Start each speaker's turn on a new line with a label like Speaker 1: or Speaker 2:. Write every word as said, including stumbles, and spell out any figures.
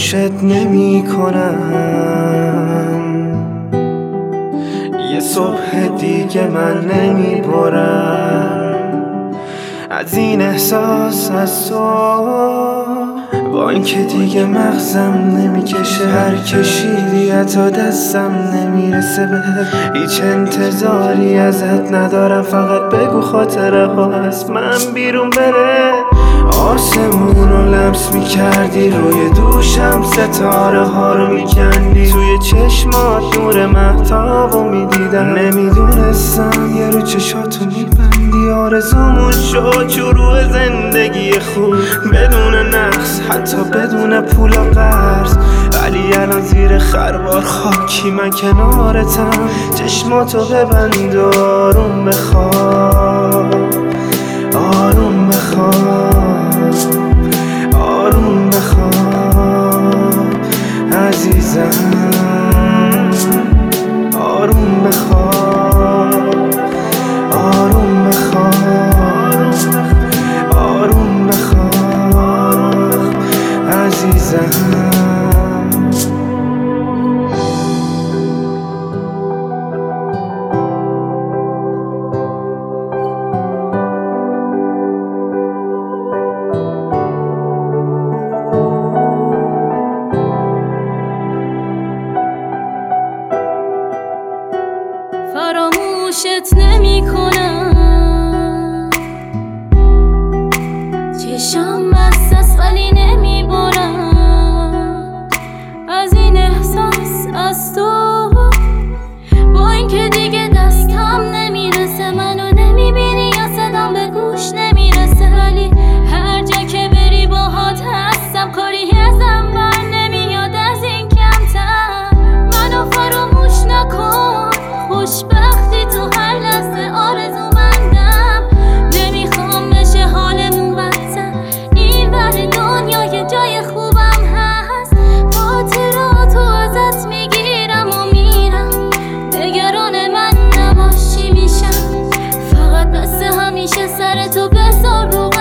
Speaker 1: فراموشت نمی کنم، یه صبح دیگه من نمی برم از این احساس از تو، با اینکه دیگه مغزم نمیکشه، هر کشیدی حتی دستم نمیرسه بهت، هیچ انتظاری ازت ندارم، فقط بگو خاطره ها از من بیرون بره. آسمون رو لمس میکردی، روی دوشم ستاره ها رو میکندی، توی چشمات نور مهتاب رو میدیدم، نمیدونستم یه رو چشاتو میبندی. آرزومون شد شروع زندگی خوب بدون نقص، حتی بدون پول و قرض، ولی الان زیر خروار خاکی من کنارتم. چشماتو ببند و آروم بخواب، آروم بخواب، آروم بخواب عزیزم، آروم بخواب، آروم بخواب، آروم بخواب عزیزم.
Speaker 2: فراموشت نمی کنم، چشم بست است ولی نمی برم از این احساس از تو، با اینکه دیگه دستم نمیرسه، منو نمی بینی یا صدام به گوش نمیرسه، ولی هر جا که بری باهات هستم، کاری ازم بر نمیاد از این کمتر. منو فراموش نکن، خوشبختی تو هر لحظه آرزومندم، نمیخوام بشه حالمون بدتر، این ور دنیا یه جای خوبم هست، خاطراتو ازت میگیرم و میرم، نگران من نباشی میشم، فقط بس همیشه سرتو بذار رو